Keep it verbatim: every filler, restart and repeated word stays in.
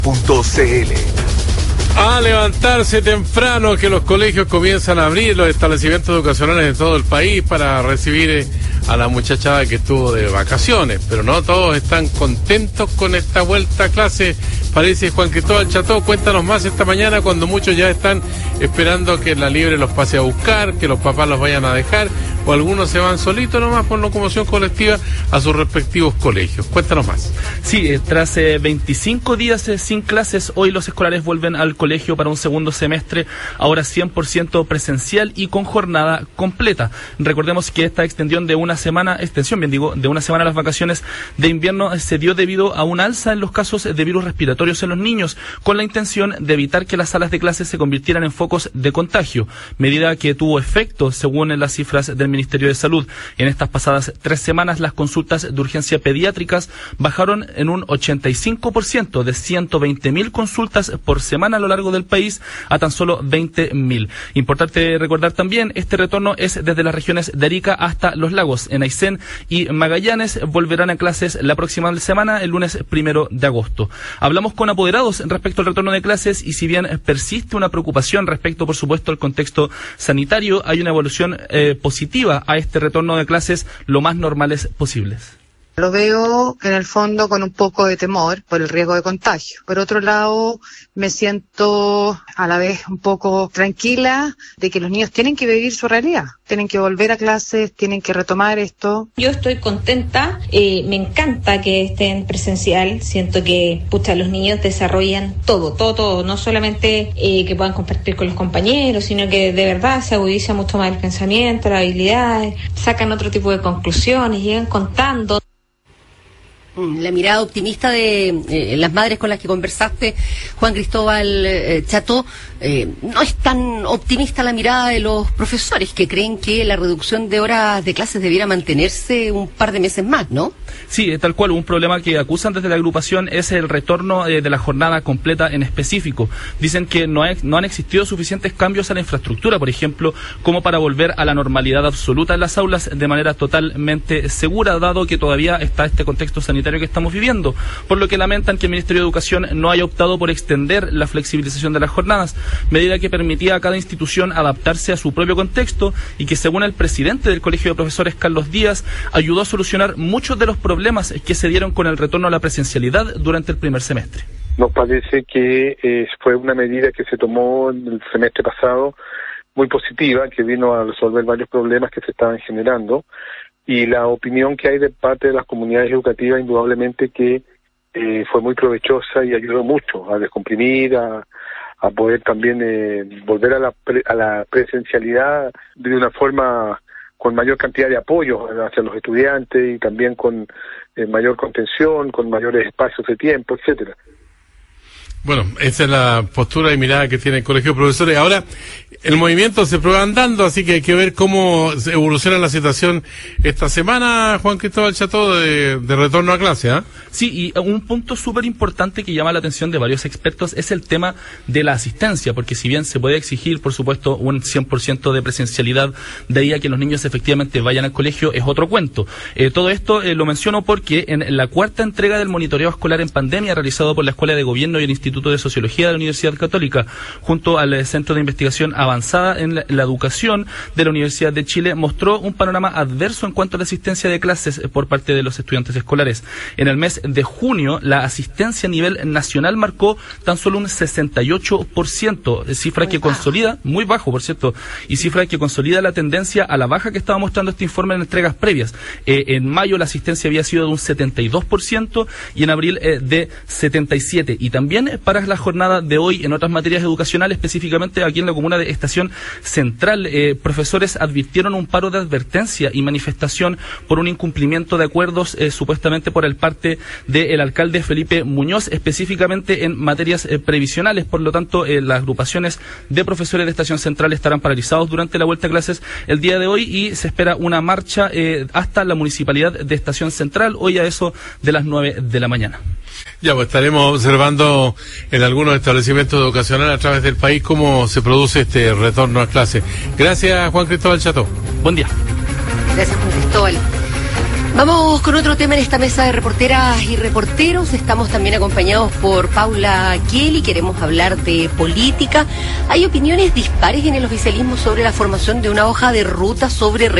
punto c l. A levantarse temprano, que los colegios comienzan a abrir, los establecimientos educacionales de todo el país para recibir a la muchachada que estuvo de vacaciones, pero no todos están contentos con esta vuelta a clase, parece. Juan Cristóbal Cható, cuéntanos más esta mañana, cuando muchos ya están esperando que la Libre los pase a buscar, que los papás los vayan a dejar, o algunos se van solitos nomás por locomoción colectiva a sus respectivos colegios. Cuéntanos más. Sí, eh, tras eh, veinticinco días eh, sin clases, hoy los escolares vuelven al colegio para un segundo semestre, ahora cien por ciento presencial y con jornada completa. Recordemos que esta extensión de una semana, extensión bien digo, de una semana a las vacaciones de invierno se dio debido a un alza en los casos de virus respiratorios en los niños, con la intención de evitar que las salas de clases se convirtieran en focos de contagio, medida que tuvo efecto según las cifras del Ministerio de Salud. En estas pasadas tres semanas las consultas de urgencia pediátricas bajaron en un ochenta y cinco por ciento, de ciento veinte mil consultas por semana a lo largo del país a tan solo veinte mil. Importante recordar también, este retorno es desde las regiones de Arica hasta Los Lagos. En Aysén y Magallanes volverán a clases la próxima semana, el lunes primero de agosto. Hablamos con apoderados respecto al retorno de clases y si bien persiste una preocupación respecto, por supuesto, al contexto sanitario, hay una evolución eh, positiva a este retorno de clases lo más normales posibles. Lo veo en el fondo con un poco de temor por el riesgo de contagio. Por otro lado, me siento a la vez un poco tranquila de que los niños tienen que vivir su realidad, tienen que volver a clases, tienen que retomar esto. Yo estoy contenta, eh, me encanta que estén presencial, siento que pucha, los niños desarrollan todo, todo, todo, no solamente eh, que puedan compartir con los compañeros, sino que de verdad se agudiza mucho más el pensamiento, las habilidades, sacan otro tipo de conclusiones, llegan contando. La mirada optimista de eh, las madres con las que conversaste, Juan Cristóbal eh, Cható, eh, no es tan optimista la mirada de los profesores, que creen que la reducción de horas de clases debiera mantenerse un par de meses más, ¿no? Sí, tal cual. Un problema que acusan desde la agrupación es el retorno eh, de la jornada completa en específico. Dicen que no, hay, no han existido suficientes cambios a la infraestructura, por ejemplo, como para volver a la normalidad absoluta en las aulas de manera totalmente segura, dado que todavía está este contexto sanitario que estamos viviendo, por lo que lamentan que el Ministerio de Educación no haya optado por extender la flexibilización de las jornadas, medida que permitía a cada institución adaptarse a su propio contexto y que, según el presidente del Colegio de Profesores, Carlos Díaz, ayudó a solucionar muchos de los problemas que se dieron con el retorno a la presencialidad durante el primer semestre. Nos parece que eh, fue una medida que se tomó en el semestre pasado muy positiva, que vino a resolver varios problemas que se estaban generando. Y la opinión que hay de parte de las comunidades educativas, indudablemente que eh, fue muy provechosa y ayudó mucho a descomprimir, a, a poder también eh, volver a la, pre, a la presencialidad de una forma con mayor cantidad de apoyo hacia los estudiantes y también con eh, mayor contención, con mayores espacios de tiempo, etcétera. Bueno, esa es la postura y mirada que tiene el Colegio de Profesores. Ahora, el movimiento se prueba andando, así que hay que ver cómo evoluciona la situación esta semana, Juan Cristóbal Cható, de, de retorno a clase, ¿ah? ¿eh? Sí, y un punto súper importante que llama la atención de varios expertos es el tema de la asistencia, porque si bien se puede exigir, por supuesto, un cien por ciento de presencialidad, de ahí a que los niños efectivamente vayan al colegio, es otro cuento. Eh, todo esto eh, lo menciono porque en la cuarta entrega del monitoreo escolar en pandemia realizado por la Escuela de Gobierno y el Instituto Instituto de Sociología de la Universidad Católica, junto al Centro de Investigación Avanzada en la, la Educación de la Universidad de Chile, mostró un panorama adverso en cuanto a la asistencia de clases por parte de los estudiantes escolares. En el mes de junio, la asistencia a nivel nacional marcó tan solo un sesenta y ocho por ciento, cifra que consolida, muy bajo por cierto, y cifra que consolida la tendencia a la baja que estaba mostrando este informe en entregas previas. Eh, en mayo la asistencia había sido de un setenta y dos por ciento y en abril eh, de setenta y siete por ciento. Y también eh, para la jornada de hoy en otras materias educacionales, específicamente aquí en la comuna de Estación Central, eh, profesores advirtieron un paro de advertencia y manifestación por un incumplimiento de acuerdos eh, supuestamente por el parte del alcalde Felipe Muñoz, específicamente en materias eh, previsionales. Por lo tanto, eh, las agrupaciones de profesores de Estación Central estarán paralizados durante la vuelta a clases el día de hoy y se espera una marcha eh, hasta la municipalidad de Estación Central hoy a eso de las nueve de la mañana. Ya, pues estaremos observando en algunos establecimientos educacionales a través del país cómo se produce este retorno a clase. Gracias, Juan Cristóbal Cható. Buen día. Gracias, Juan Cristóbal. Vamos con otro tema en esta mesa de reporteras y reporteros. Estamos también acompañados por Paula Kiel. Queremos hablar de política. Hay opiniones dispares en el oficialismo sobre la formación de una hoja de ruta sobre